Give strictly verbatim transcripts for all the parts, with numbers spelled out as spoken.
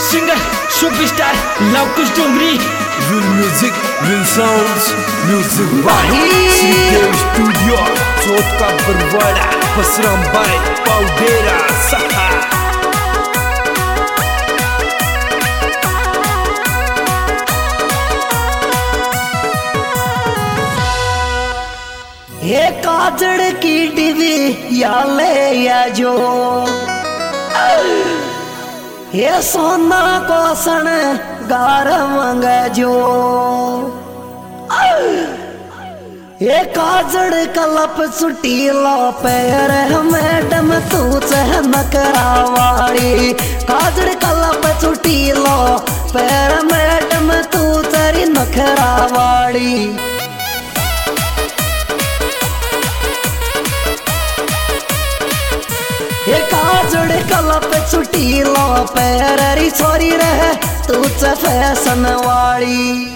Singer superstar Lavkush Dongri. Real music, real sounds, music by Sridev Studio, Chot ka Barwada, Pasram by Paudera Sakha। ये काजड़ की DV या ले या जो ये सोना को सन गार मंगजो ये काजड़ कलप सुटी लो पैर मैडम तू चह नकरावाड़ी काजड़ कलप सुटी लो पैर मैडम तू तेरी नखरावाड़ी। ये काजड़ कलप छुटी लो पैरी छोरी रहे तू च फैशन वाली।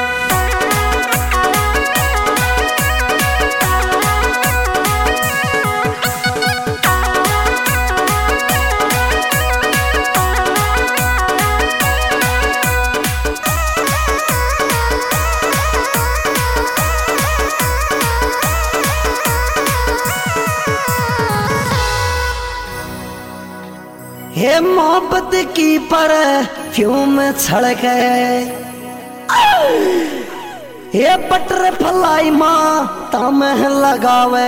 ये मोहब्बत की परफ्यूम छड़के ये बटर फलाई माँ तम लगावे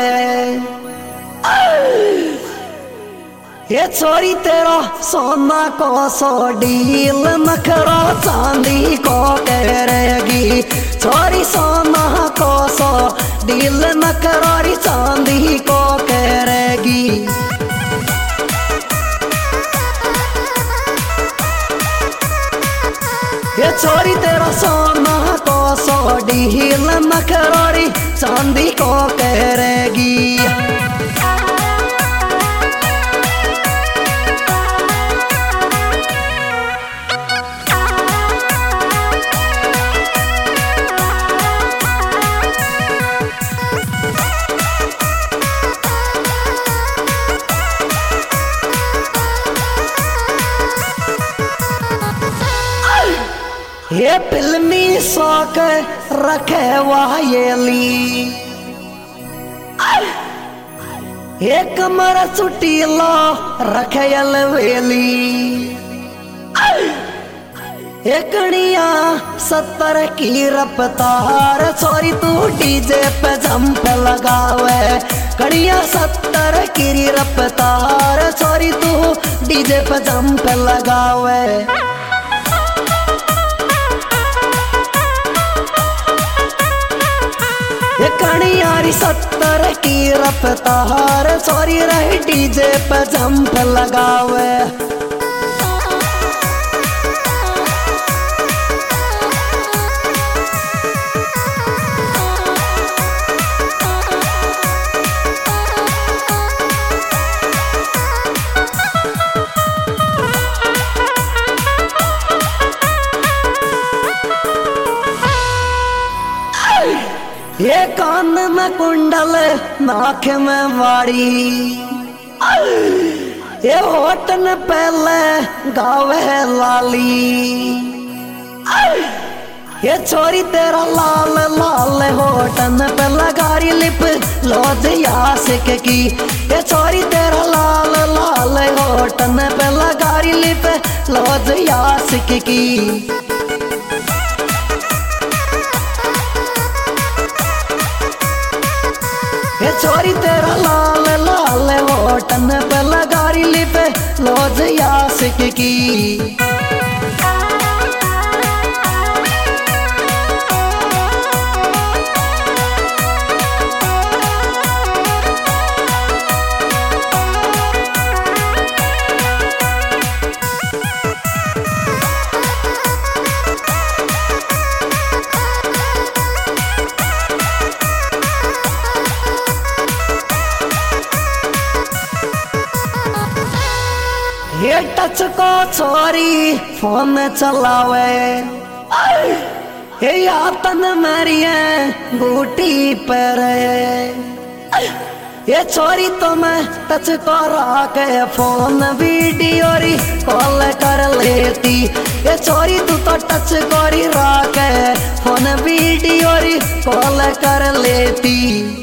ये चोरी तेरा सोना को सो डील नखरा चांदी को करेगी चोरी सोना को सो डील नखरारी चांदी को करेगी। ये चोरी तेरा सोना को सो डील नखरारी चांदी को करेगी। ये फिल्मी शौक रखे वायली ये कमर छुटी लो रखे अलवेली ये कड़िया सत्तर की रफ्तार छोरी तू डीजे पे जंप लगावे कड़िया सत्तर की रफ्तार छोरी तू डीजे पे जंप लगावे। ये कणियारी सत्तर की रफ्तार छोरी रही डीजे पे जंप लगावे। ये कान में कुंडल नाक में वाड़ी ये होटन पहले गावे लाली ये छोरी तेरा लाल लाल होटन पे लगारी लिप लोज यासिक की ये छोरी तेरा लाल लाल होटन पे लगारी लिप लोज यासिक की। ये छोरी तेरा लाल लाल होटन पे लगारी लिप लोज यासिक की। ये टच को छोरी फोन चलावे ये यातन मेरी गूटी पर ये छोरी तो मैं टच करा के फोन वीडियो री कॉल कर लेती। ये छोरी तू तो टच करी राके फोन वीडियो री कॉल कर लेती।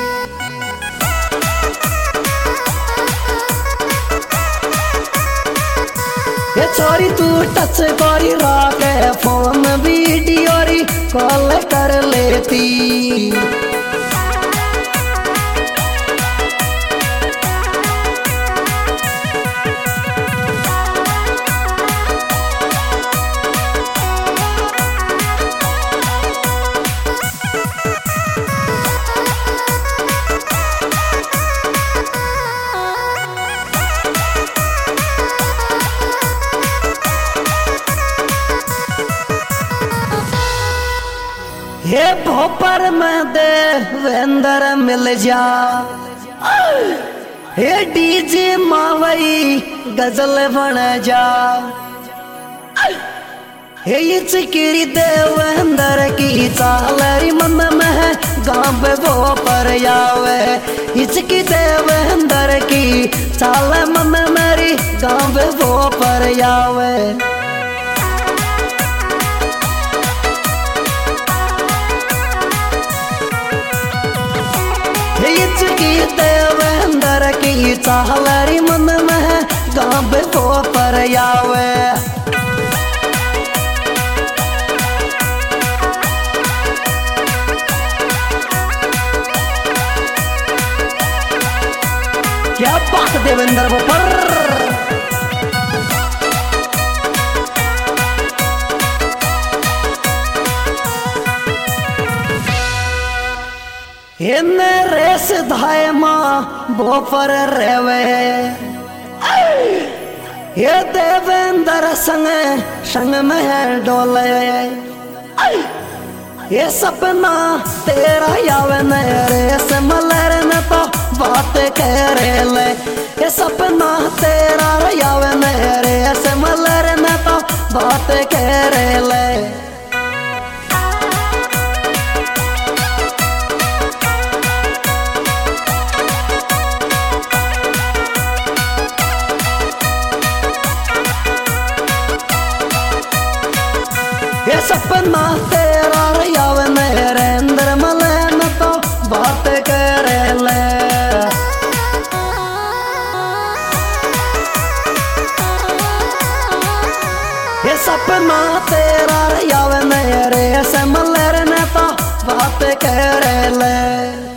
ये छोरी तू टच करी राके फोन वीडियो री कॉल कर लेती। ये भोपर में देवेंद्र मिल जा, ये डीजे मावई गजल बन जा। ये चिकिरी देवेंद्र की चालरी मन में गाँव वो पर आवे। इसकी देवेंद्र की चाल मन मेरी गाँव वो पर आवे। की देवेंद्र की चालरी मन में गाँव वो पर आवे। क्या बात देवेंद्र वो पर इन्ने रेस धाय माँ बोपर रेवे। ये देवेंद्र संग संग में डोले। ये सपना तेरा यावे न रेस मलर न तो बात करे ले। ये सपना तेरा यावे न रेस मलर न तो बात करे ले। ये सपना तेरा यावे नरेंद्र मलन तो बात करे ले। ये सपना तेरा यावे नरेंद्र मलन तो बात करे ले।